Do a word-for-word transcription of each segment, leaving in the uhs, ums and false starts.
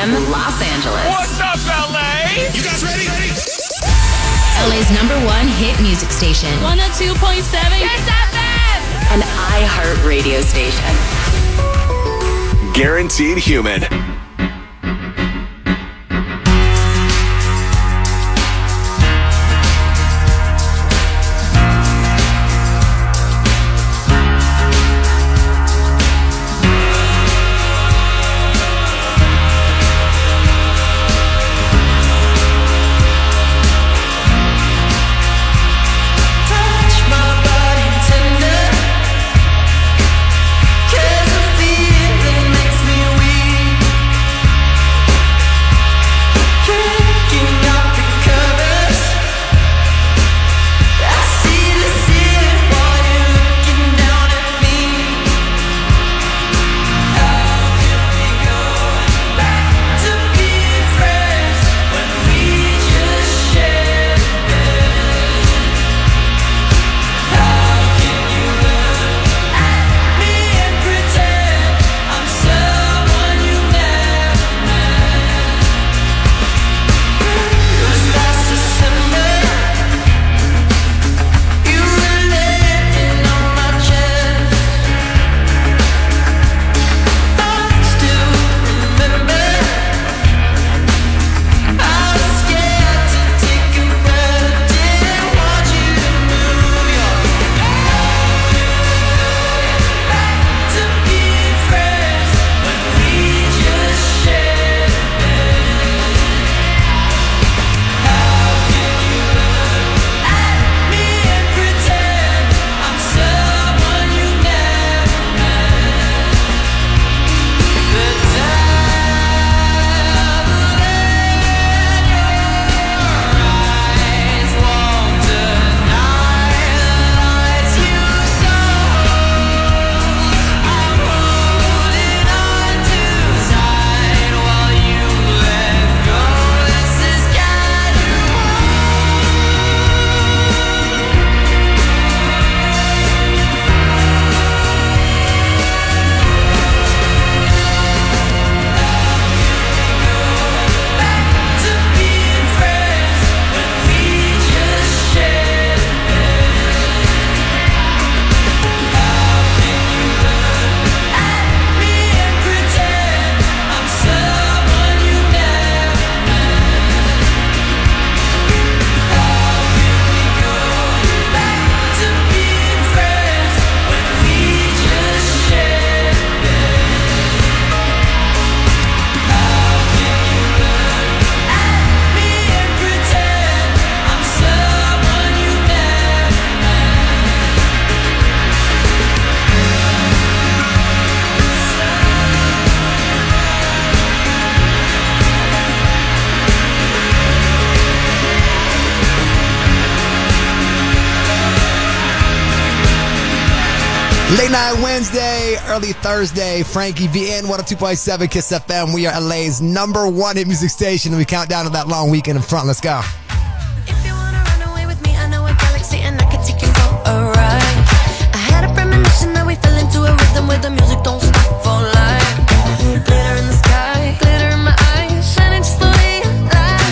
M, Los Angeles. What's up, L A? You guys ready? Ready? L A's number one hit music station. one oh two point seven Kiss F M. An iHeart radio station. Guaranteed Human. Late Night Wednesday, early Thursday, Frankie V N, one oh two point seven Kiss F M. We are L A's number one hit music station, and we count down to that long weekend in front. Let's go. If you wanna run away with me, I know a galaxy and I can take you for a ride. I had a premonition that we fell into a rhythm where the music don't stop for life. Glitter in the sky, glitter in my eyes, shining just the way I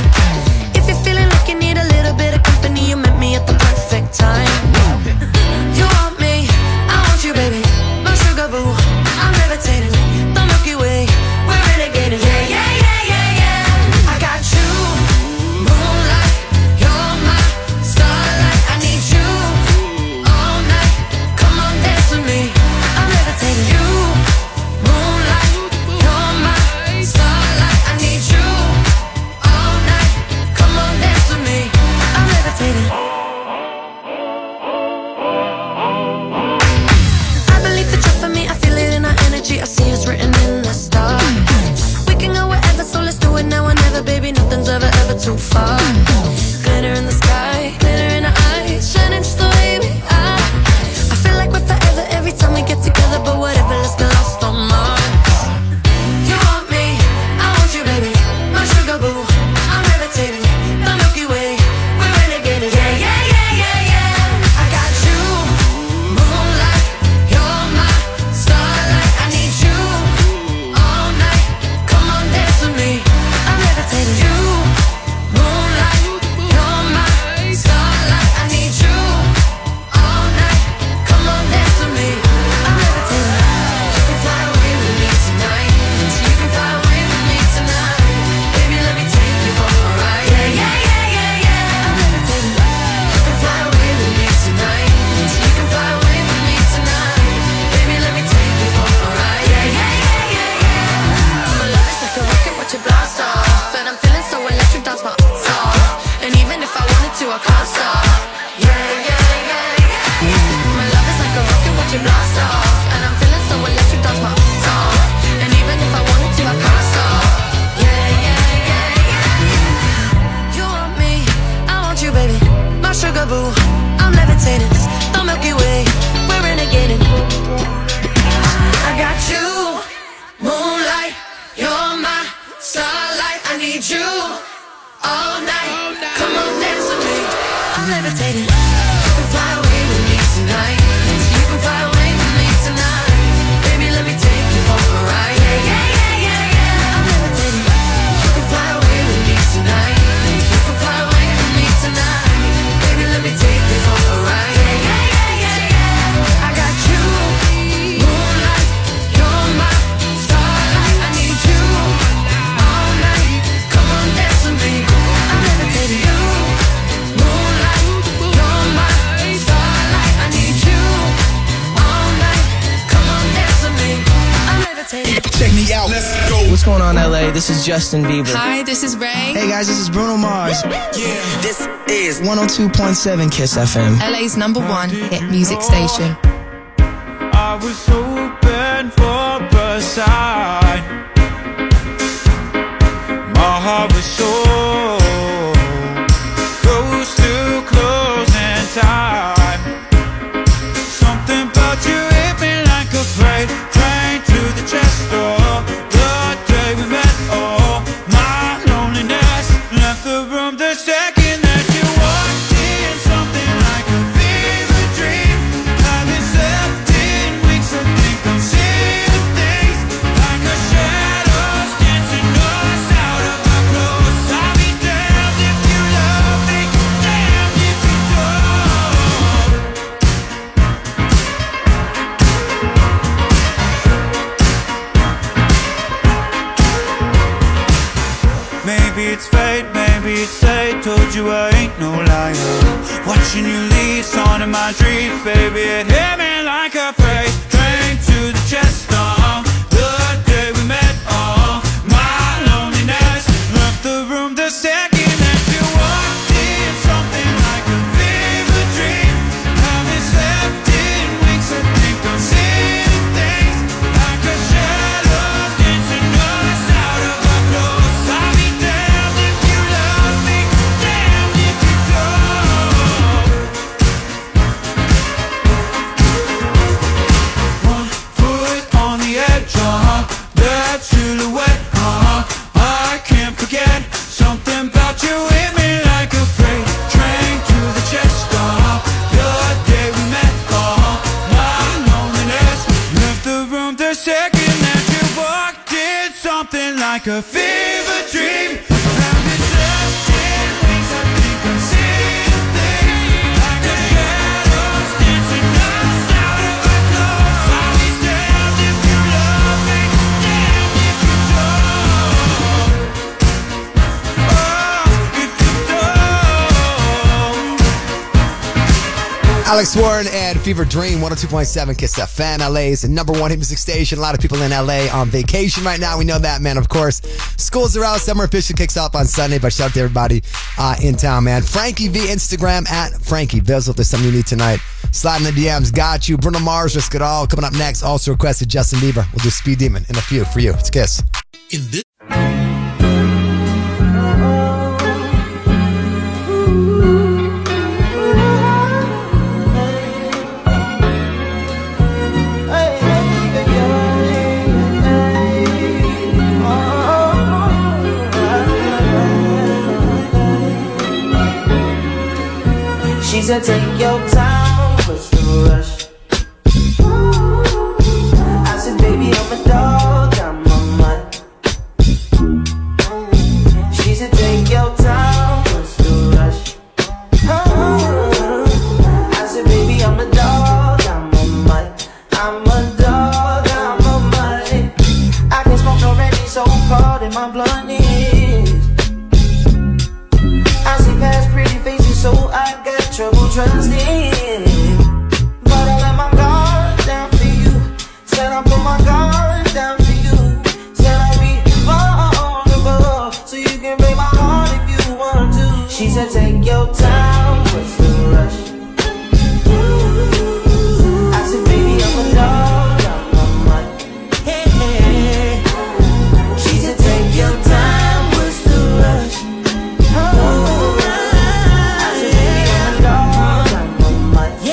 like. If you're feeling like you need a little bit of company, you met me at the perfect time. You want me, I want you, baby. My sugar boo, I'm levitating. The Milky Way, we're renegading. Yeah, yeah, yeah, yeah, yeah. I got you, moonlight. You're my starlight. I need you all night. Come on, dance with me. I'm levitating. You need you all night. Come on, dance with me. I'm levitating. You can fly away with me tonight. You can fly away with me tonight. Baby, let me take you for a ride. Yeah, yeah, yeah, yeah, yeah. I'm levitating. You can fly away with me tonight. You can fly away with me tonight. Baby, let me take you for a ride. Yeah, yeah, yeah, yeah, yeah. I got you, moonlight. You're my starlight. I need you all night. Come on, dance with me. I'm levitating. You, moonlight. You're my starlight. I need you all night. Come on, dance with me. I'm levitating. Check me out. Let's go. What's going on, L A? This is Justin Bieber. Hi, this is Ray. Hey guys, this is Bruno Mars. Yeah, this is one oh two point seven Kiss F M. L A's number one hit music station. I was hoping for a sign. My heart was so close to closing time. Something about you hit me like a freight train to the chest door. The day we met, oh, my loneliness left the room the second that you walked in. Something like a fever dream. Haven't slept in weeks, I think I'm seeing things like a shadows dancing us out of our clothes. I'll be damned if you love me, damned if you don't. Maybe it's fate, maybe it's fate. Told you I ain't no liar. Watching you leave, on in my dreams, baby. It hit me like a freight train to the chest. Oh, the day we met, oh, my loneliness left the room the second that you walked in. Something like a fever dream. Haven't slept in weeks, I think I'm seeing things like a shadow dancing us out of our clothes. I'll be damned if you love me, damned if you don't. One foot on the edge, uh-huh, that silhouette, uh-huh, I can't forget. Something about you hit me like a freight train to the chest, uh-huh, the day we met, uh-huh, my loneliness left the room the second that you walked in. Something like a fever dream. Haven't slept in weeks, I think I'm seeing things like a shadows dancing us out of our clothes. I'll be damned if you love me, damned if you don't. Oh, if you don't. Alex Warren and Fever Dream, one oh two point seven Kiss F M, L A's number one hit music station. A lot of people in L A on vacation right now. We know that, man, of course. Schools are out. Summer officially kicks off on Sunday, but shout out to everybody uh, in town, man. Frankie V, Instagram at Frankie Vils. If there's something you need tonight, slide in the D Ms. Got you. Bruno Mars, Risk It All. Coming up next, also requested Justin Bieber. We'll do Speed Demon in a few for you. It's Kiss. in this. She said, take your time, what's the rush? I said, baby, I'm a dog, I'm a mutt. She said, take your time, what's the rush? I said, baby, I'm a dog, I'm a mutt. I'm a dog, I'm a mutt. I can't smoke no Reggie, so cold in my blunt is. I see past pretty faces, so I got trouble trusting. But I let my guard down for you. Said I put my guard down for you. Said I'll be vulnerable, so you can break my heart if you want to. She said, take your time, what's the rush? I said, baby, I'm a dog, I'm a mutt. Hey, hey. She said, take your time, what's the rush? Oh, I said, baby, I'm a dog, I'm a mutt.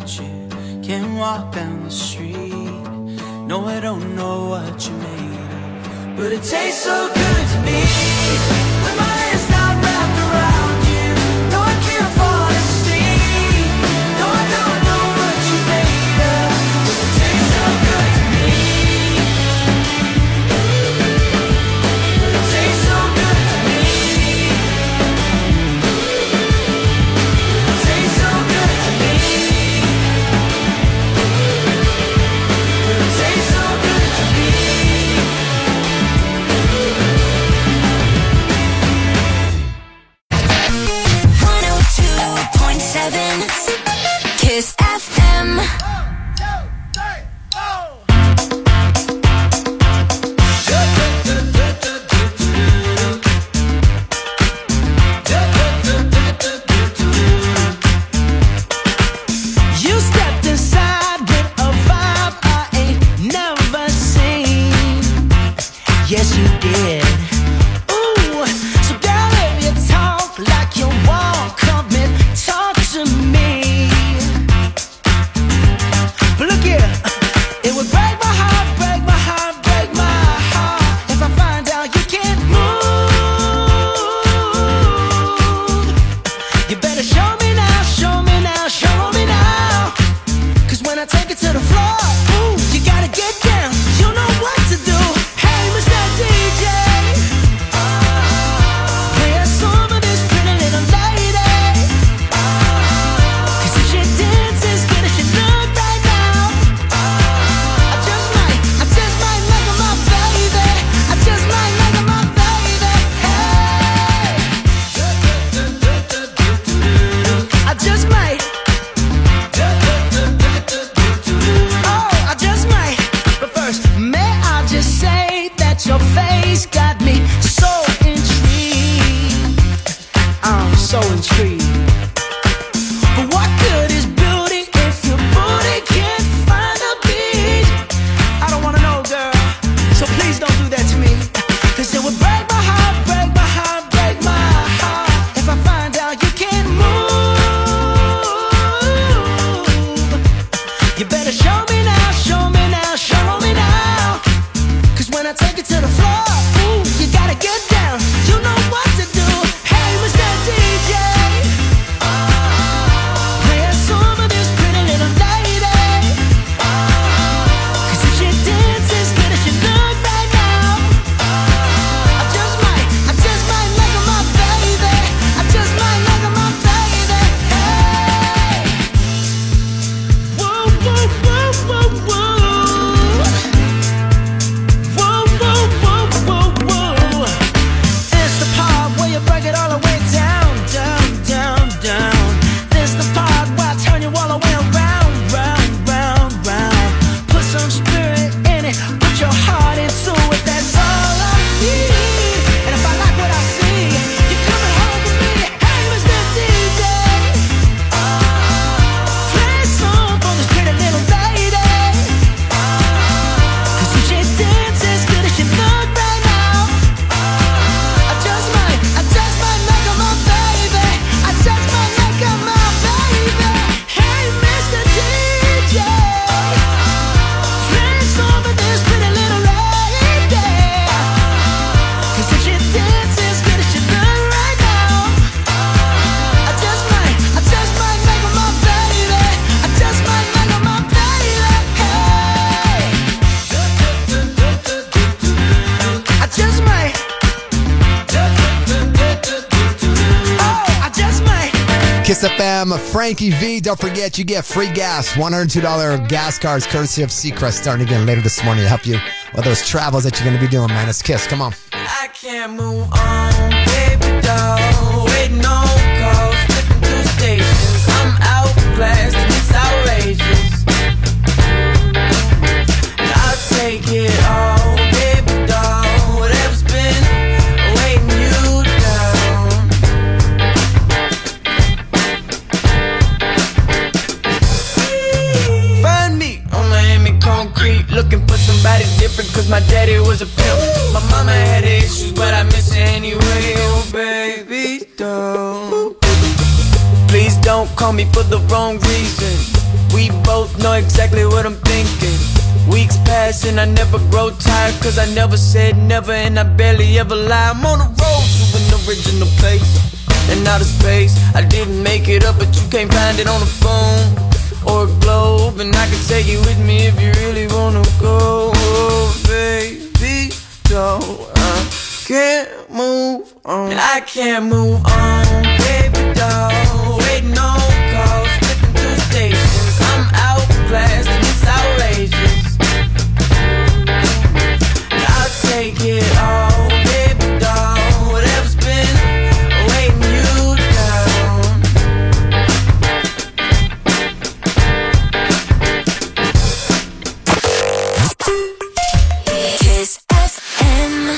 without you. Can't walk down the street. No, I don't know what you made of, but it tastes so good to me. With my hands not wrapped around you. No, I can't fall asleep. No, I don't know what you made of, but it tastes so good to me. But it tastes so good to me. It tastes so good to me. But it tastes so good to me. one oh two point seven Kiss F M. You stepped inside with a vibe I ain't never seen. Yes, you did. Ooh, so girl, if you talk like you walk, come and talk to me. But look here, it would break my heart, break my heart, break my heart if I find out you can't move. You better show me now, show me now, show me now. Cause when I take it to the floor, ooh, you gotta get down. You know what to do. Hey, Mister D J, play a song of this pretty little lady. Cause if she dances good as she look right now, I just might, I just might make her my baby. I just might make her my baby. Hey, I just might. Oh, I just might. But first, may I just say that your face got me so intrigued. I'm so intrigued. But what good is beauty if your booty can't find a beat? I don't wanna know, girl, so please don't do that to me. Cause it would break my heart, break my heart, break my heart if I find out you can't move. You better show me now, show me now, show me now. Cause when I take it to the floor, ooh, you gotta get down. You know what to do. Hey, Mister D J, play a song of this pretty little lady. Cause if she dances good as she look right now, I just might, I just might make her my baby. I just might make her my baby. Hey, whoa, whoa, whoa, whoa, whoa. Whoa, whoa, whoa, whoa, whoa. It's the part where you break it all the way down, down, down, down. This the part where I turn you all the way around, round, round, round. Put some spirit in it, put your heart into it, that's all I need. And if I like what I see, you're coming home with me. Hey, Mister D J, play a song for this pretty little lady. Cause if she dances good as she look right now, I just might, I just might make her my baby. I just might make her my baby. Hey, Mister D J, play a song for this pretty little lady. Cause if she dances good as she look right now, I just might, I just might make her my baby. I just might make her my baby. Hey, I just might. Oh, I just might. Kiss F M, Frankie V. Don't forget, you get free gas. one hundred two dollars gas cards courtesy of Seacrest starting again later this morning to help you with those travels that you're going to be doing, man. It's Kiss. Come on. I can't move on, baby doll. Waiting on calls, flipping through stations. I'm outclassed and it's outrageous. And I'll take it all, baby doll. Whatever's been weighing you down. Find me on Miami concrete, looking for somebody different. Cause my daddy was a pimp. My mama had issues, but I miss her anyway. Oh, baby doll, please don't call me for the wrong reason. We both know exactly what I'm thinking. Weeks pass and I never grow tired, cause I never said never and I barely ever lie. I'm on the road to an original place and outer space. I didn't make it up, but you can't find it on the phone or a globe, and I can take you with me if you really wanna go. Oh, baby, don't, I can't move on. I can't move on, baby, doll. Waiting on calls, flipping through stations. I'm outclassed and it's outrageous. I'll take it all, baby, doll. Whatever's been weighing you down. Kiss F M.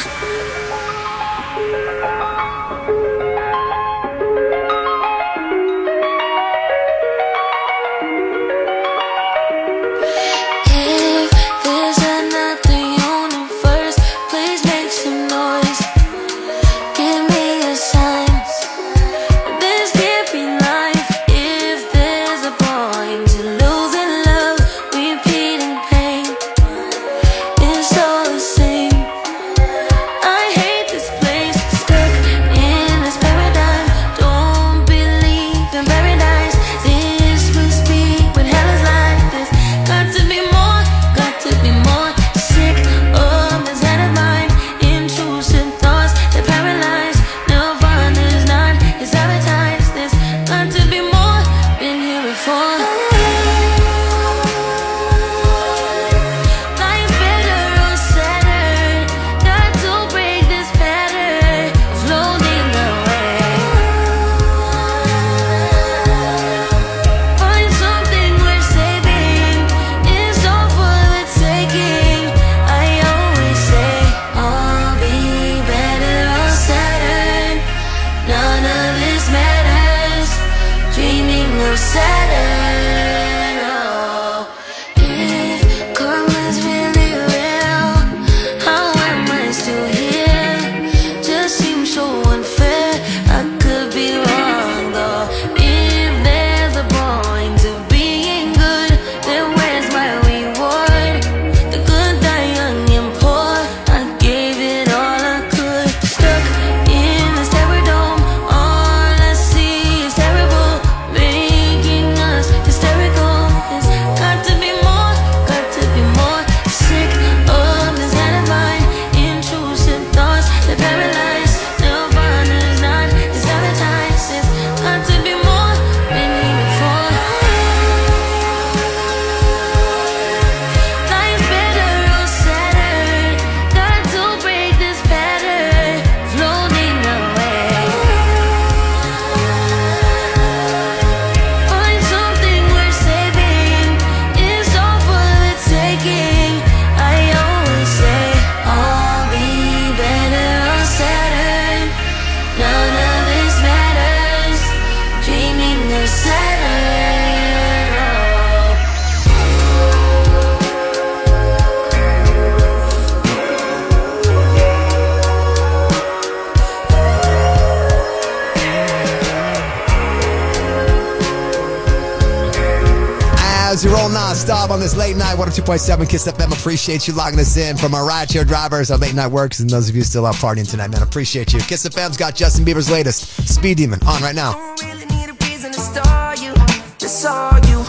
As you roll non-stop on this late night, one oh two point seven Kiss F M. Appreciate you logging us in from our rideshare drivers, our late night works, and those of you still out partying tonight, man. Appreciate you. Kiss F M's got Justin Bieber's latest, Speed Demon, on right now. Don't really need a reason to star you. That's all you.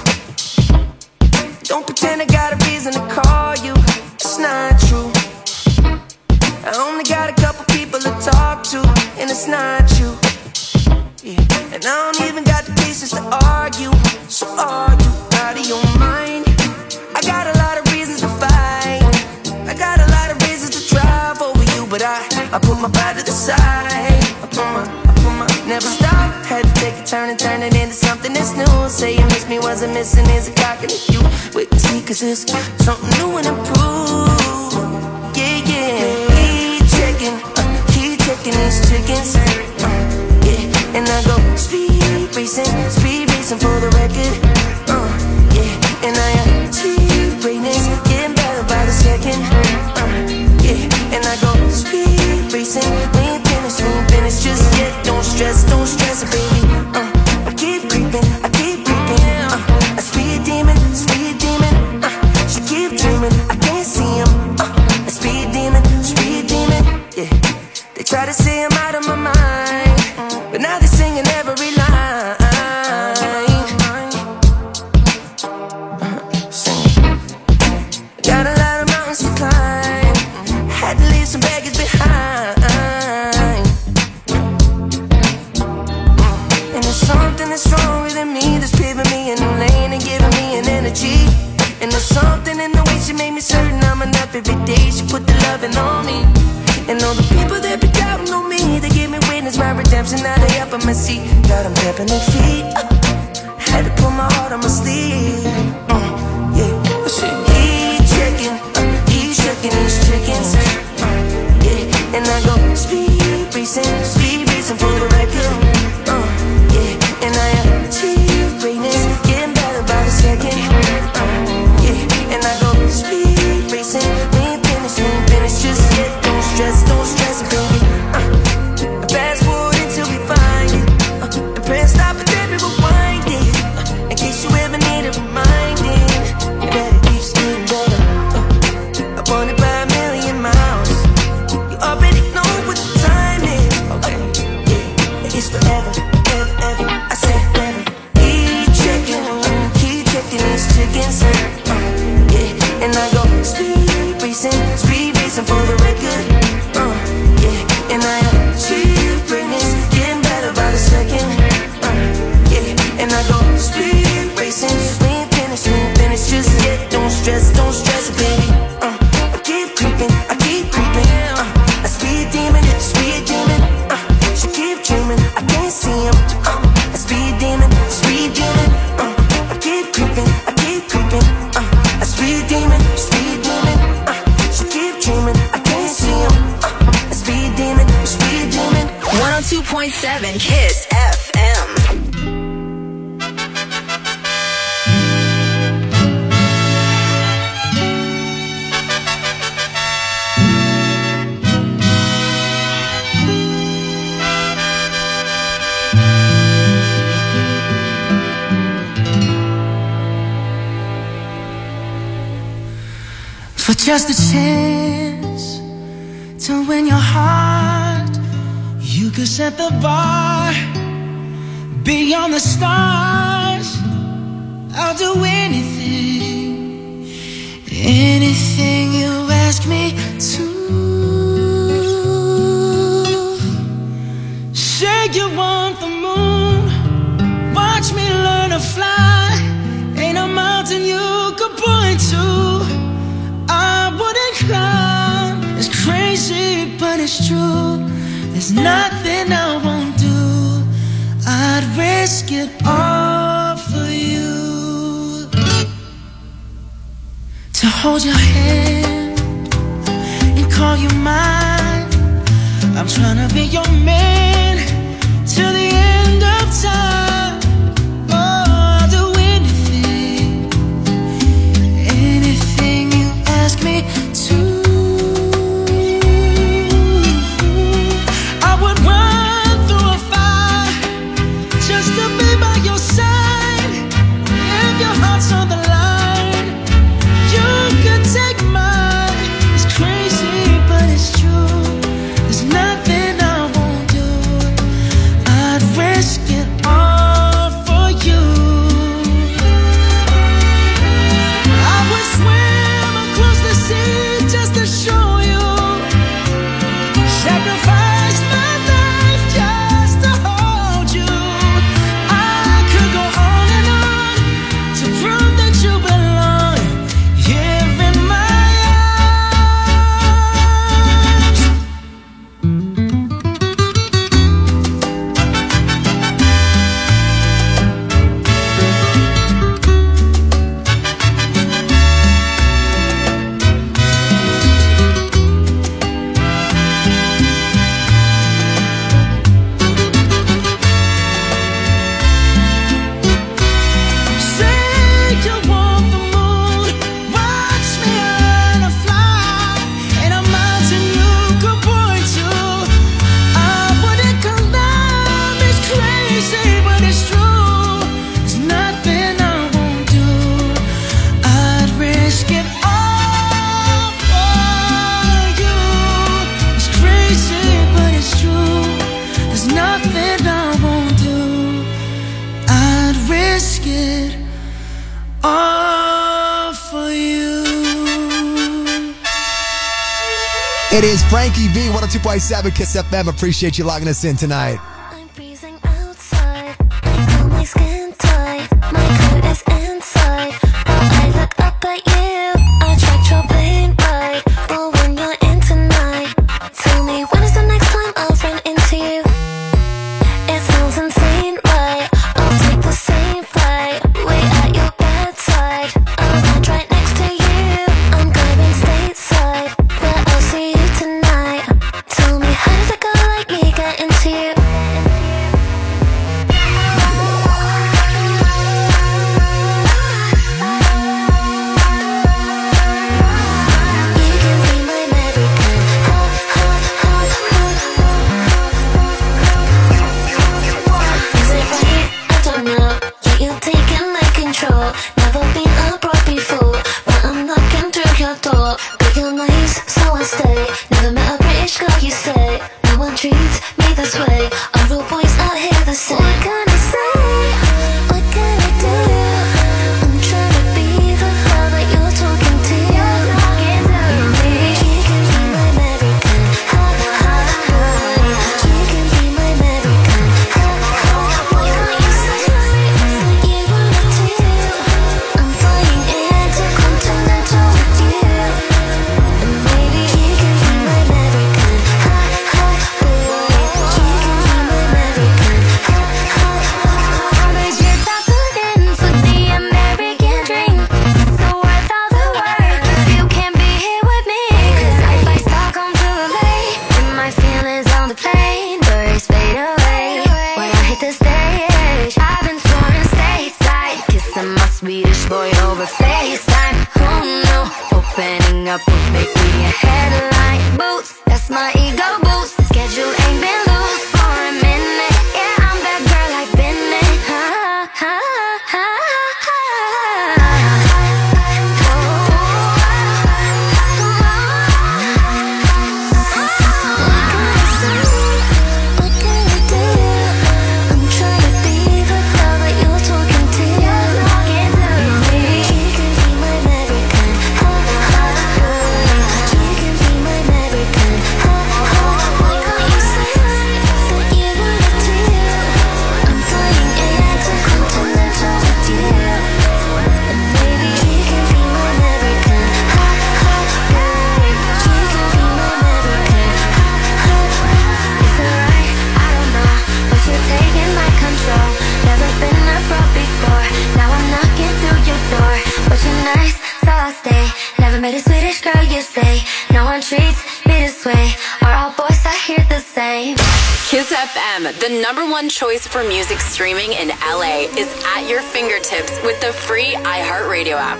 Don't pretend I got a reason to call you. It's not true. I only got a couple people to talk to, and it's not you. Yeah. And I don't even got the pieces to argue. So are you out of your mind? I got a lot of reasons to fight. I got a lot of reasons to drive over you, but I, I put my pride to the side. I put my, I put my, never stop. Had to take a turn and turn it into something that's new. Say you miss me, wasn't missing is a cock and you. Wait and see, cause it's something new and improved. Yeah, yeah. Keep checking, uh, keep checking these chickens. Uh, yeah, and I go speed racing, speed racing for the record. Uh, yeah, and I achieve greatness, getting better by the second. Uh, yeah, and I go speed racing. We ain't finished, we ain't finished just yet. Don't stress, don't stress it, baby. Uh, I keep creeping, I keep creeping. Uh, I speed demon. try to say I'm out of my mind, but now they're singing every line. Got a lot of mountains to climb, had to leave some baggage behind. And there's something that's wrong with me that's paving me a new lane and giving me an energy. And there's something in the way she made me certain I'm enough every day. She put the loving on me. And all the people that be doubting on me, they gave me witness my redemption. Now they up on my seat, got them tapping their feet. uh, Had to put my heart on my sleeve. uh, Yeah, he checking, uh, he's checking his chickens. uh, Yeah, and I go speed racing, speed racing for the record. uh, Yeah, and I achieve greatness, getting better by the second. uh, Yeah, and I go speed racing, we ain't finished, we ain't finished just yet. Stress, don't stress it, baby. uh, Fast forward until we find it. uh, And press stop and then we rewind it. uh, In case you ever need a reminding, that it keeps getting better. uh, Up on it by a million miles. You already know what the time is. Okay, yeah, it's forever, ever, ever. I said never. Keep checking, keep checking these chickens. uh, Yeah, and I go speed racing, speed racing for the record. Uh, yeah, and I achieve greatness, getting better by the second. Uh, yeah, and I go speed racing, we ain't finished, we ain't finished just yet. Don't stress, don't stress it, baby. Uh, I keep creeping, I keep creeping. Uh, a speed demon, speed demon. Uh, she keep dreaming, I can't see him. Uh, a speed demon, speed demon. Uh, I keep creeping, I keep creeping. Uh, a speed demon, speed demon. Uh, she keep dreaming, I can't see him. Uh, a speed demon, speed demon. one oh two point seven Kiss F M. For just a chance to win your heart, you could set the bar beyond the stars. I'll do anything, anything you ask me to. Say you want the moon, watch me learn to fly. Ain't a mountain you could point to I wouldn't climb. It's crazy, but it's true. There's nothing I won't do. I'd risk it all for you. To hold your hand and call you mine. I'm trying to be your man till the end of time. Oh, I'll do anything, anything you ask me to. I would run through a fire just to be by your side. If your heart's on the line, you could take mine. It's crazy, but it's true. There's nothing I won't do. It is Frankie V, one oh two point seven Kiss F M. Appreciate you logging us in tonight. I'm freezing outside. I feel my skin tight. My coat is inside. But I look up at you. I tried your plane right. But when you're in tonight, tell me when is the next time I'll run into you? It sounds insane, right? I'll take the same flight. Wait at your bedside. I'll land right next to you. I'm going stateside. Where I'll see you tonight. Tell me how does a girl like me get into you? Never been a broke before, but I'm knocking through your door. But you're nice, so I stay. Never met a British girl, you say. No one treats me this way. All the boys out here the same. What can I say? What can I do? I'm trying to be the girl that you're talking to. Maybe she can be my American. Ha ha ha. She can be my American. Ha ha. Why can't you say that you wanna do? I'm flying intercontinental with you. And maybe she can be my American. Ha ha. She can be my American. Ha ha. All the years I put in for the American dream, so worth all the work if you can't be here with me. 'Cause I fly Stockholm to L A, and my feelings on the plane, birds fade away when I hit the stage. I've been touring stateside, kissing my Swedish boy over FaceTime. Oh no, opening up would make me a headline. Boots, that's my ego boost. Schedule ain't been loose for a minute. Yeah, I'm that girl I've been in. Ha ha ha ha. What can I say? What can I do? I'm trying to be the girl that you're talking to. Maybe she can be my American. Ha ha. She can be my American. Ha ha. Why can't you say that you wanna do? I'm flying intercontinental with you. And maybe she can be my American. Ha ha. She can be my American. Ha ha. It's alright, I don't know, but you're taking my control. Never been a broke before. Now I'm knocking through your door. But you're nice, so I'll stay. Never met a Swedish girl, you say. No one treats me this way. Are all boys I hear the same? Kiss F M, the number one choice for music streaming in L A, is at your fingertips with the free iHeartRadio app.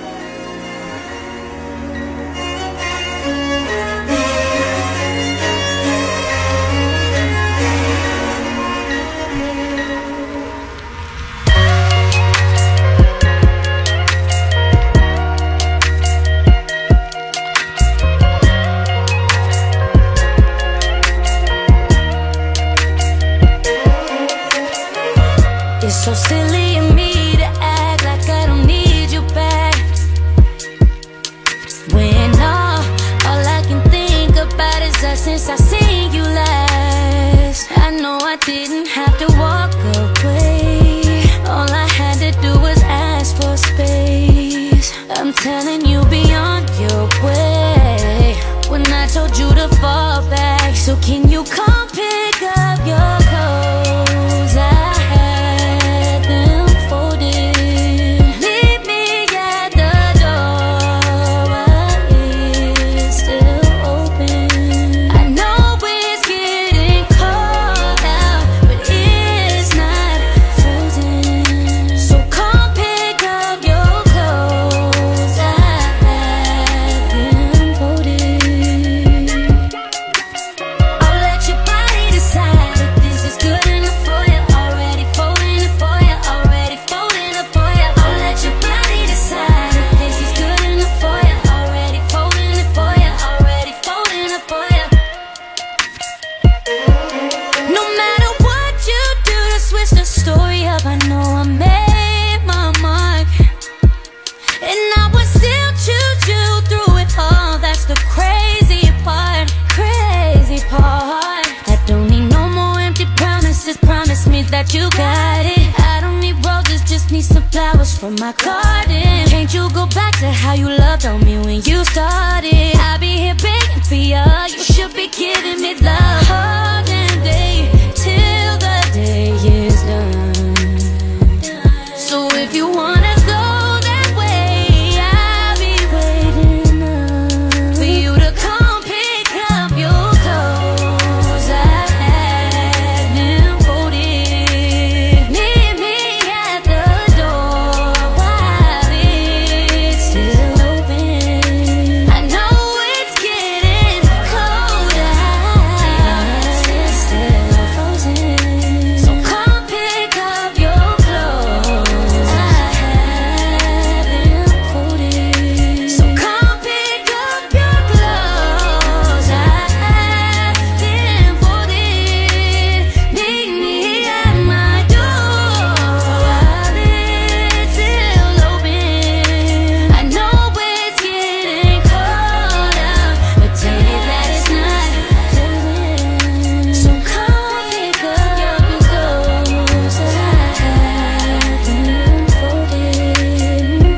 It's so silly of me to act like I don't need you back. When all, all I can think about is us since I seen you last. I know I didn't have to walk away. All I had to do was ask for space. I'm telling you, be on your way. When I told you to fall back, so can you come pick up your clothes? I had them folded. Leave me at the door while it's still open. I know it's getting cold out, but it's not frozen. So come pick up your clothes. I had them folded. I'll let you from my garden. Can't you go back to how you loved on me when you started? I'll be here begging for ya. You should be giving me love all damn day till the day is done. So if you wanna go that way, I'll be waiting up for you to come pick up your clothes. I have them folded. Meet me at the door while it's still open. I know it's getting cold out, it's still frozen. So come pick up your clothes. I have them folded. So come pick up your clothes. I have them folded. Meet me at my door while it's still open. I know it's getting cold out, but tell me that it's not till then. So come pick up your clothes. I have them folded.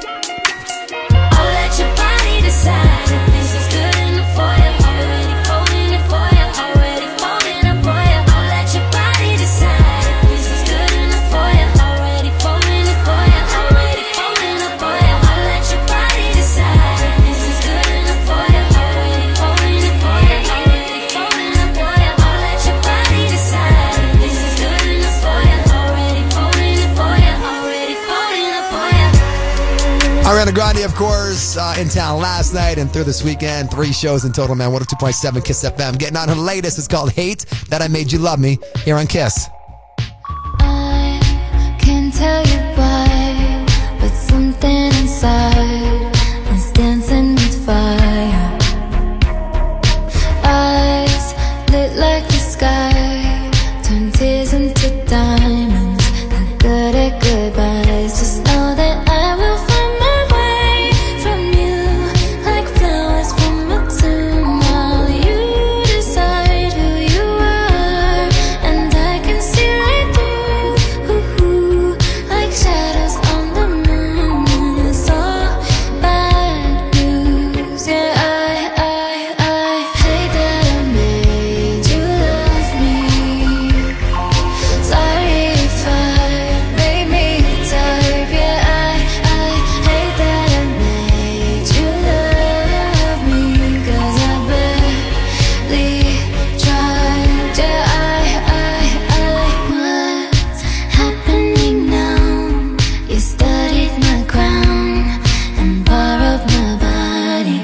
I'll let your body decide if this is good enough for you. Already folding it for you. Already folding it for you. I'll let your body decide if this is good enough for you. Already folding it for you. Already folding it for you. I'll let your body decide if this is good enough for you. Already folding it for you. Already folding it for you. I'll let your body decide if this is good enough for you. Already folding it for you. Already folding it for you. Ariana Grande, of course, uh, in town last night and through this weekend. Three shows in total, man. one oh two point seven Kiss F M. Getting on her latest. It's called Hate That I Made You Love Me here on Kiss. I can't tell you why, but something inside is dancing with fire. Eyes lit like the sky, turn tears into diamonds. Not good at goodbyes. Just know that I will find my way from you, like flowers from a tomb. While you decide who you are, and I can see right through, ooh, like shadows on the moon. And it's all bad news. Yeah, I, I, I hate that I made you love me. Sorry if I made me the type. Yeah, I, I hate that I made you love me. 'Cause I barely tried. Yeah, I, I, I what's happening now? You studied my crown and borrowed my body.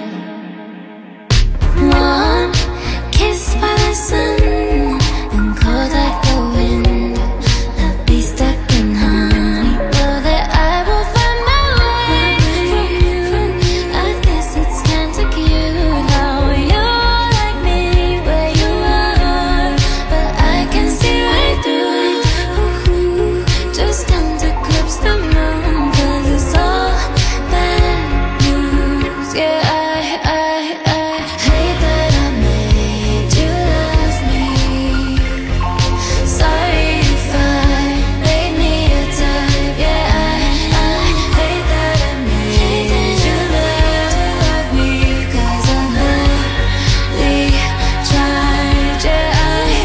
One kiss by the sun and cold like the wind. I'll be stuck in honey. Know that I will find my way from you. I guess it's kinda cute how you're like me where you are, but I can see right through. Ooh, just come to eclipse the moon. 'Cause it's all bad news. Yeah, I, I, I hate that I made you love me. Sorry if I made me a type. Yeah, I, I hate that I made you love me. 'Cause I barely tried. Yeah,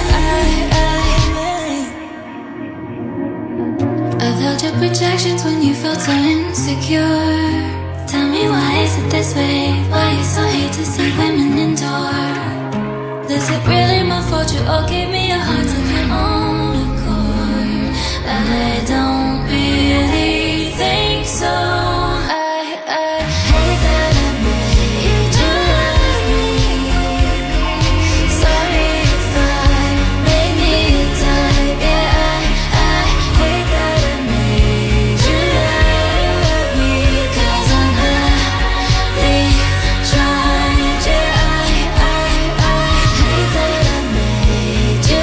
I, I, I I felt your projections when you felt so insecure. Tell me, why is it this way? Why you so hate to see women endure? Is it really my fault you all gave me a heart of your own accord? I don't really think so. I, I hate that I made you love me. Sorry if I made me a type. Yeah, I, I hate that I made you love me. 'Cause I barely tried. Yeah, I, I, I hate that I made you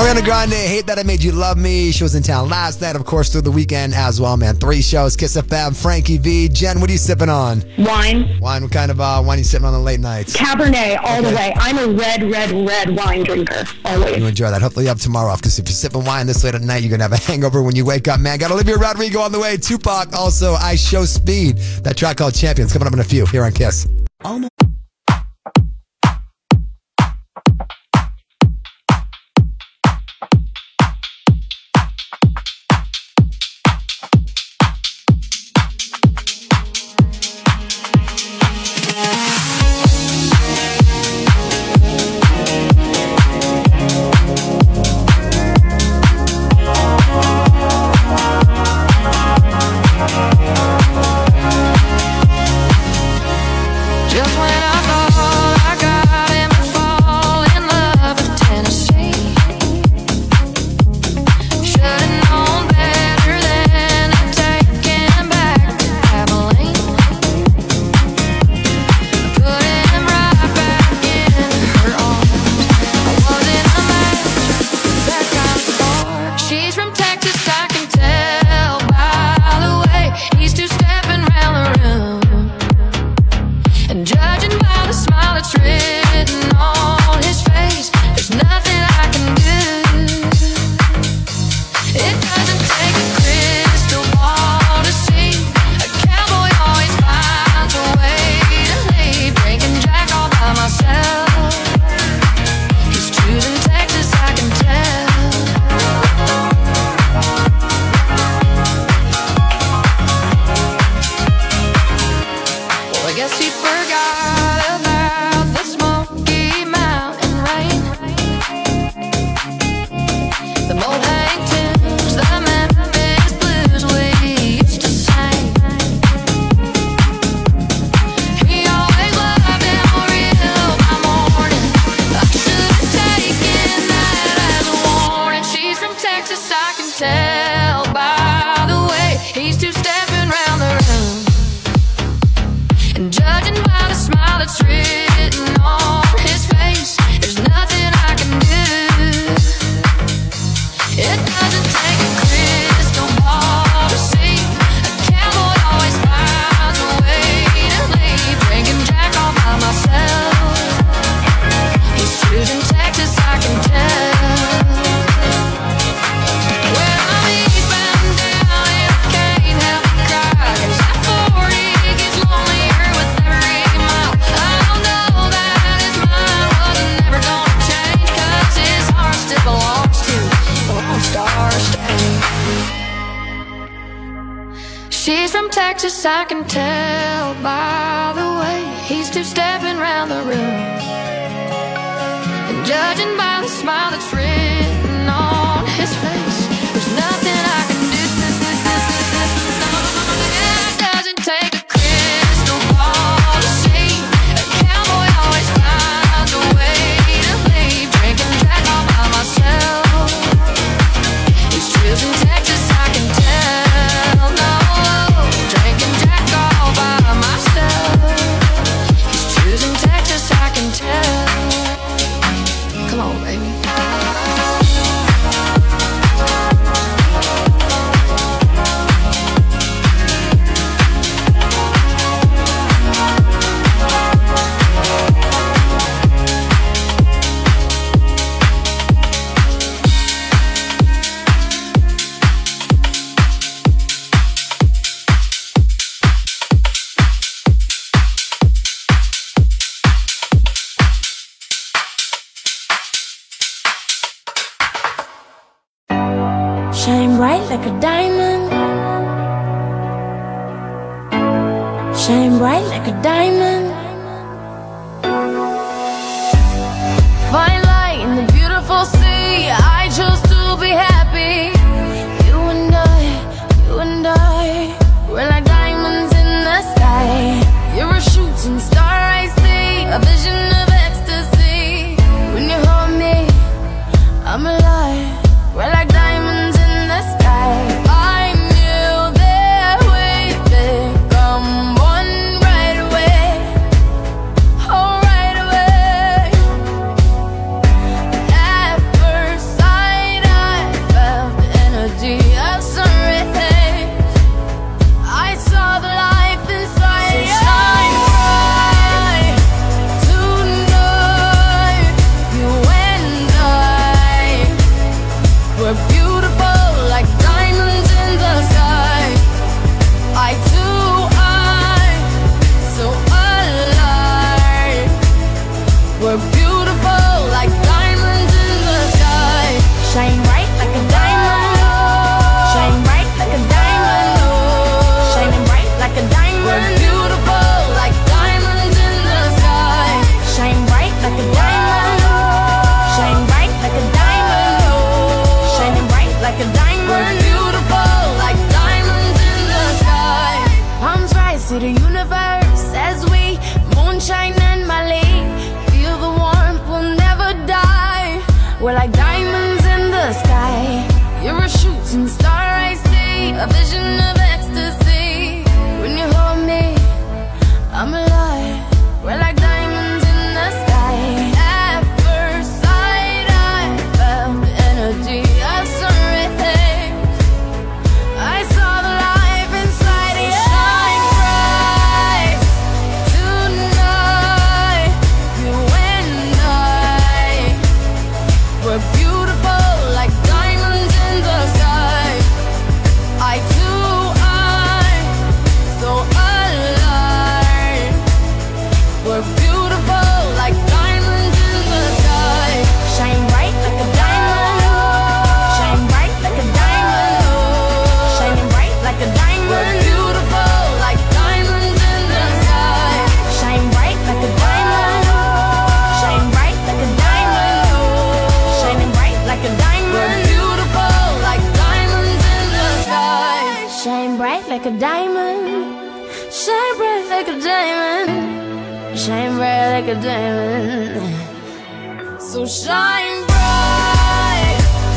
Ariana Grande, Hate That I Made You Love Me. She was in town last night, of course, through the weekend as well, man. Three shows, Kiss F M, Frankie V. Jen, what are you sipping on? Wine. Wine, what kind of uh, wine are you sipping on the late nights? Cabernet all Okay. the way. I'm a red, red, red wine drinker. Always. You enjoy that. Hopefully you have tomorrow off, because if you're sipping wine this late at night, you're going to have a hangover when you wake up, man. Got Olivia Rodrigo on the way. Tupac, also I Show Speed. That track called Champions coming up in a few here on Kiss. Just when I thought I got him to fall in love with Tennessee, should've known better than to take him back to Abilene. Put him right back in her arms. I wasn't a match for that kind of star. She's from Texas, I can tell by the way he's two-stepping round the room. And judging by the smile that's written on his face, there's nothing I can do. It doesn't take a crystal ball to see a cowboy always finds a way to leave. Drinking Jack all by myself. He's choosing Texas, I can tell. Well, I guess he forgot about the Smoky Mountain rain, the Motown tunes, the Memphis blues we used to sing. He always loved Amarillo by morning. I should've taken that as a warning. She's from Texas, I can tell by the way he's two-stepping round the room. And judging by the smile that's written on his face, there's nothing I can do. It doesn't take a crystal ball to see a cowboy always finds a way to leave. Drinking Jack all by myself. He's choosing Texas, I can tell. Well, I'm eastbound down and I can't help but cry, 'cause that forty gets lonelier with every mile. I don't know that his mind wasn't never gonna change, 'cause his heart still belongs to the Lone Star State. She's from Texas, I can tell by the way he's two-stepping round the room. And judging by the smile that's written on his face, there's nothing I can do. It doesn't take a crystal ball to see a cowboy always finds a way to leave. Drinking Jack all by myself. He's choosing Texas, I can tell. No, drinking Jack all by myself. He's choosing Texas, I can tell. Come on, baby. Shine bright like a diamond. Shine bright like a diamond. Find light in the beautiful sea. I chose to be happy. You and I, you and I, we're like diamonds in the sky. You're a shooting star I see, a vision of ecstasy. When you hold me, I'm alive. We're like diamonds in the sky. I knew that we'd become one right away. Shine bright like a diamond, oh. Shining bright like a diamond. We're beautiful like diamonds in the sky. Palms rise to the universe as we moonshine and Mali. Feel the warmth, we'll never die. We're like diamonds in the sky. You're a shooting star, I see. A vision of ecstasy. When you hold me, I'm alive. We're like diamonds in the sky. At first sight, I felt the energy of surrender. I saw the life inside you. Shine bright tonight. You and I, we're beautiful like diamonds in the sky. I too, I'm so alive. We're beautiful like diamonds in the sky. Shine bright like a diamond. Shine bright like a diamond. Shining bright like a diamond. We're beautiful like diamonds in the sky. Shine bright like a diamond. Shine bright like a diamond. Shining bright like a diamond. We're beautiful like diamonds in the sky. Shine bright like a diamond. Shine bright like a diamond. Shine bright like a diamond. So shine bright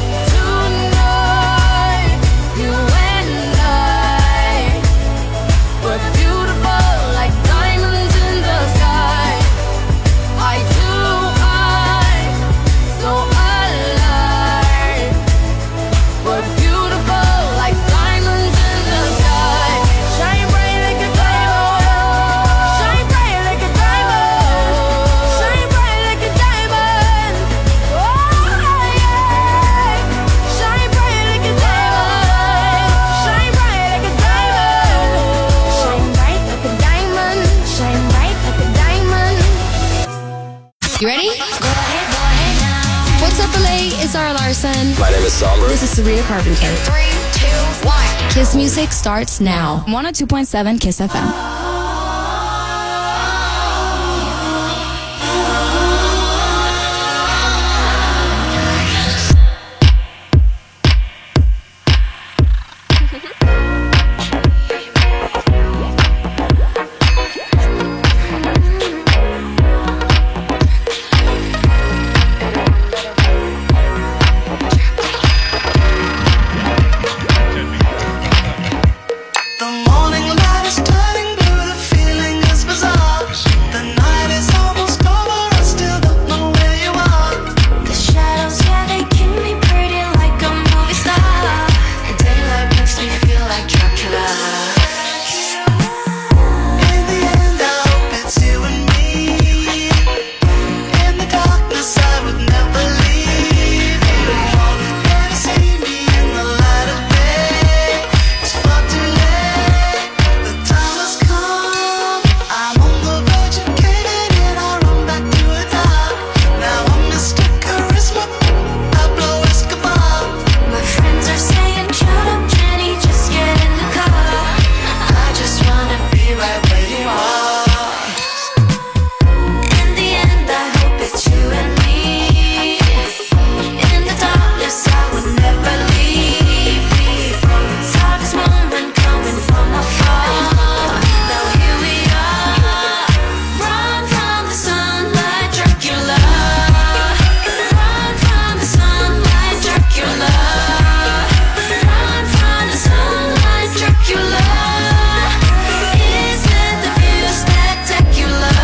tonight. You and I, we're beautiful like diamonds in the sky. I too, I'm so alive. We're beautiful like diamonds in the sky. Shine bright like a diamond. Shine bright like a diamond. Shine bright like a diamond. Oh yeah. Shine bright like a diamond. Shine bright like a diamond. Shine bright like a diamond. Shine bright like a diamond. You ready? What's up, L A? It's Zara Larson. My name is Sombra. This is Sabrina Carpenter. Three, two, one. Kiss Music starts now. one oh two point seven Kiss F M. The morning light is turning blue, the feeling is bizarre. The night is almost over, I still don't know where you are. The shadows, yeah, they keep me pretty like a movie star. The daylight makes me feel like Dracula. In the end, I hope it's you and me. In the darkness, I would never leave you. Never see me in the light of day. It's far too late. The time has come. I'm on the verge of caving in. I run back to a dark. Now I'm Mister Charisma. Pablo Escobar. My friends are saying, shut up, Jenny, just get in the car. I just wanna be right where you are. In the end, I hope it's you and me. In the darkness, I would never leave people. Saw this moment coming from afar. Now here we are. Run from the sunlight, Dracula. Run from the sunlight, Dracula. Run from the sunlight, Dracula. Isn't the view spectacular?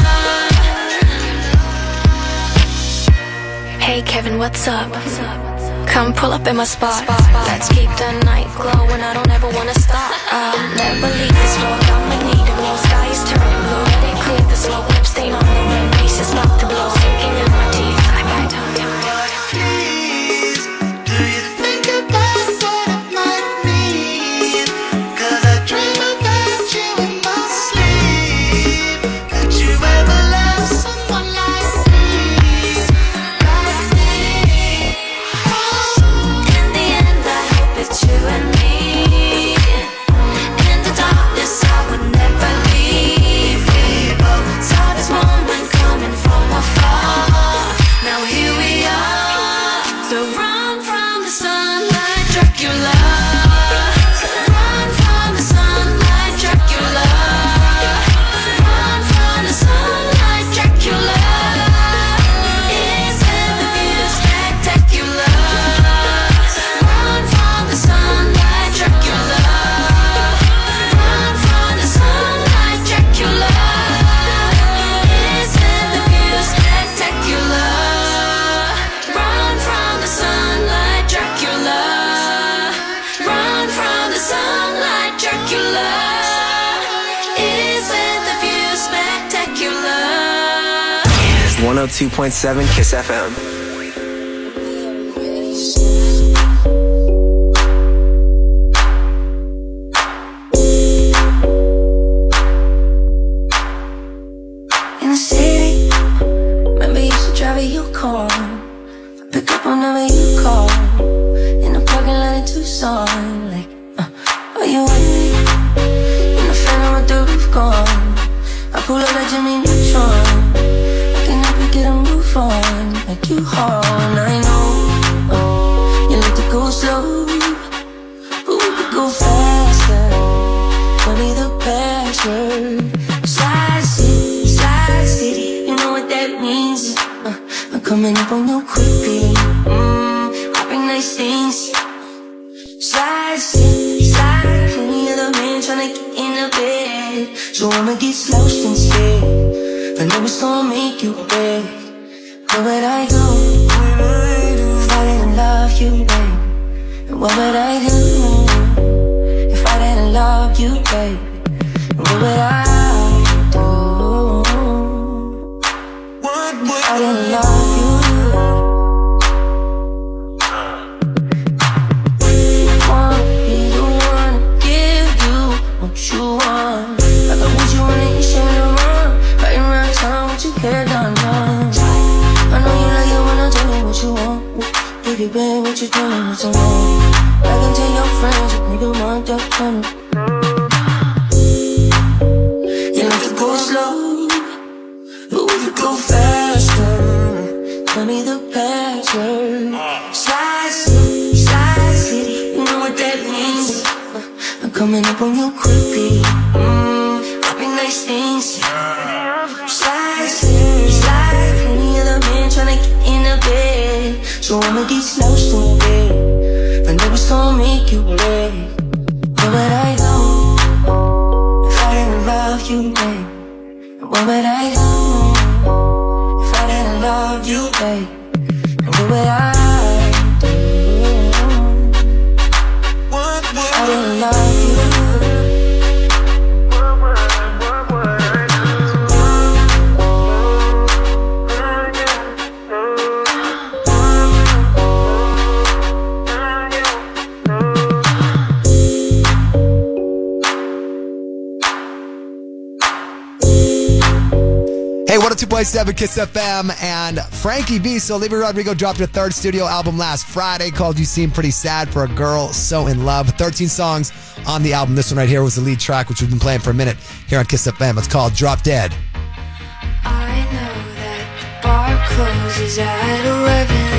Hey Kevin, what's up? Come pull up in my spot. Let's keep the night glowing. I don't ever wanna stop. I'll never leave this road. I'ma need it. No sky is turning blue. Let it clear the smoke. Lip stain on the rim. Bass is about to blow. Sinking in my teeth. I bite on time. Please, do you think about what it might mean? 'Cause I dream about you in my sleep. Could you ever love someone like me? Like me? In the end, I hope it's you and me. In the darkness, I would never leave people. Saw this moment coming from afar. oh two point seven Kiss F M. In the city, remember you used to drive a Yukon. I pick up whenever you call. In the parking lot in Tucson, like, uh, are you with me? In the phantom with the roof gone. I pull up like Jimmy Neutron. I can help you get a move on, like you hard. I know uh, you like to go slow, but we could go faster. Tell me the password. Slide City, Slide City, you know what that means. uh, I'm coming up on you quickly. Mmm, hopping nice things. Slide City, slide. Plenty of the men tryna get in the bed, so I'ma get slouched instead. I know it's gonna make you beg. Where would I go if I didn't love you, babe? And what would I do if I didn't love you, babe? And what would I do if I didn't love you? Wanna be the one to give you what you want. Like I want you on the east and the run, right around town with your hair done, done. I know you like it when I tell you what you want. Baby, babe, what you doing? What's wrong? I can tell your friends, you think you want that coming. You like to go slow, but we could go faster. Tell me the password. Slide City, Slide City, you know what that means. uh, I'm coming up on you quickly. Mmm, hopping nice things. Slide City, slide. Plenty of the men tryna get in the bed, so I'ma get slouched in bed. I know it's gonna make you beg. Where would I go if I didn't love you, babe? And what would I do if I didn't love you, babe? And what would I do if I didn't love you? Hey, one oh two point seven Kiss F M, and Frankie B. So Olivia Rodrigo dropped her third studio album last Friday called You Seem Pretty Sad for a Girl So In Love. thirteen songs on the album. This one right here was the lead track, which we've been playing for a minute here on Kiss F M. It's called Drop Dead. I know that the bar closes at eleven.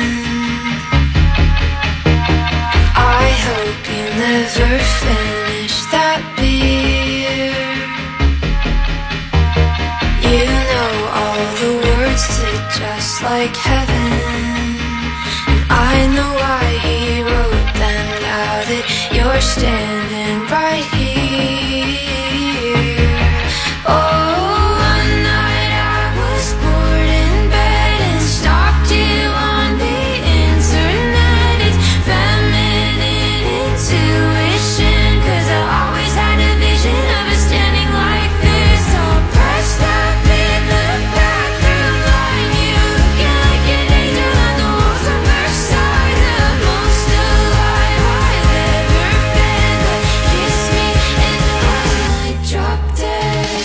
I hope you never finish that beer. You know all the words to Just Like Heaven, and I know why he wrote them now that you're standing right here. Oh, one night I was bored in bed and stalked you on the internet. It's feminine intuition, 'cause I always had a vision of us standing like this, all pressed up in the bathroom line. You looking like an angel on the walls on Versailles, the most alive I've ever been. But kiss me and I drop dead.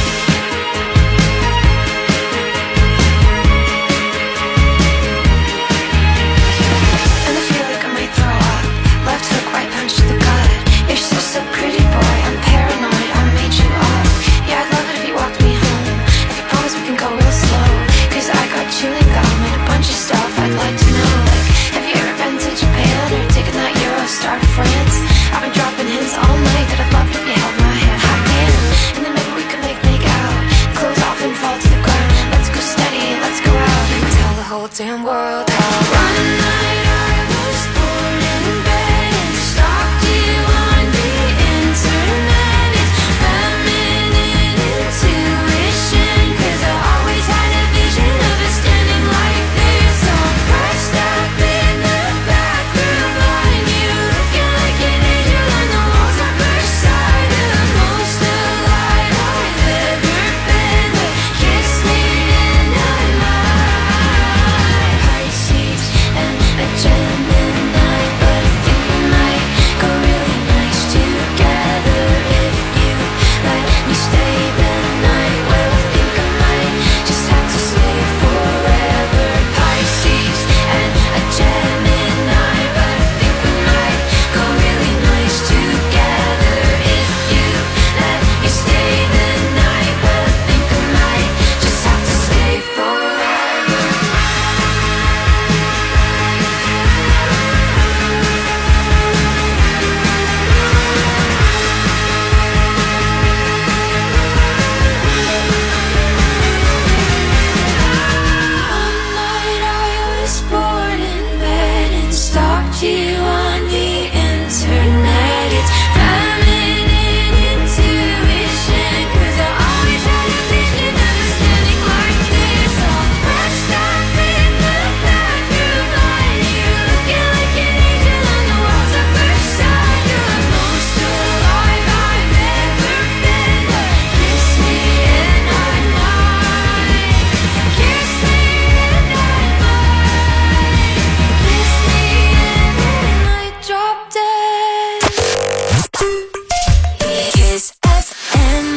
And I feel like I might throw up. Left hook, right punch to the gut. You're so, so pretty, boy. I'm paranoid, I made you up. Yeah, I'd love it if you walked me home. If you promise we can go real slow, 'cause I got chewing gum and a bunch of stuff I'd like to know. Like, have you ever been to Japan or taken that Eurostar to France? I've been dropping hints all night that I'd love it if you held my hand. Hot damn. And then maybe we could make make out, close off and fall to the ground. Let's go steady, let's go out and tell the whole damn world how one night I was bored in bed and stalked you on the internet. It's feminine intuition, 'cause I always had a vision of us standing like this, all pressed up in the bathroom line. You looking like an angel on the walls on Versailles, the most alive I've ever been. But kiss me and I might you on the internet. It's feminine intuition, 'cause I always had a vision of a standing like this. All pressed up in the bathroom light, you looking like an angel on the walls of Versailles. You're the most alive I've ever been. Kiss me and I might. Kiss me and I might. Kiss me and I might drop dead. Kiss F M.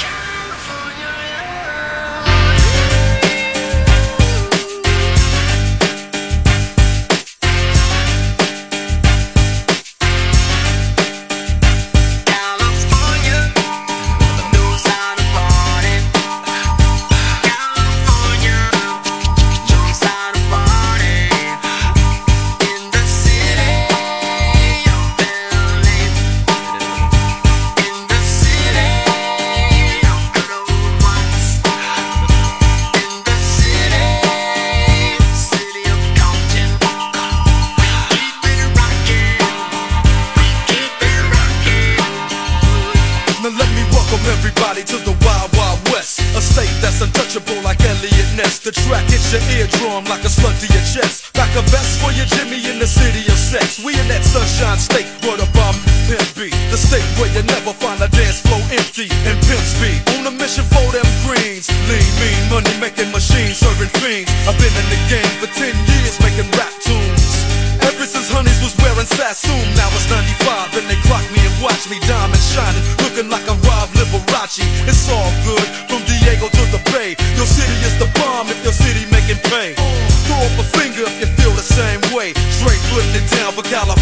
Now let me welcome everybody to the Wild Wild West, a state that's untouchable like Elliot Ness. The track hits your eardrum like a slug to your chest. Back a vest for your Jimmy in the city of sex. We in that sunshine state where the bomb pimp be. The state where you never find a dance floor empty and pimp speed. On a mission for them greens. Lean, mean, money making machines serving fiends. I've been in the game for ten years making rap tunes. Ever since Honeys was wearing Sassoon, now it's ninety-five and they clock me and watch me diamond shining, looking like a Rob Liberace. It's all good from Diego to the Bay. Your city is the bomb if your city making pay. Throw up a finger if you feel the same way. Straight putting it down for California.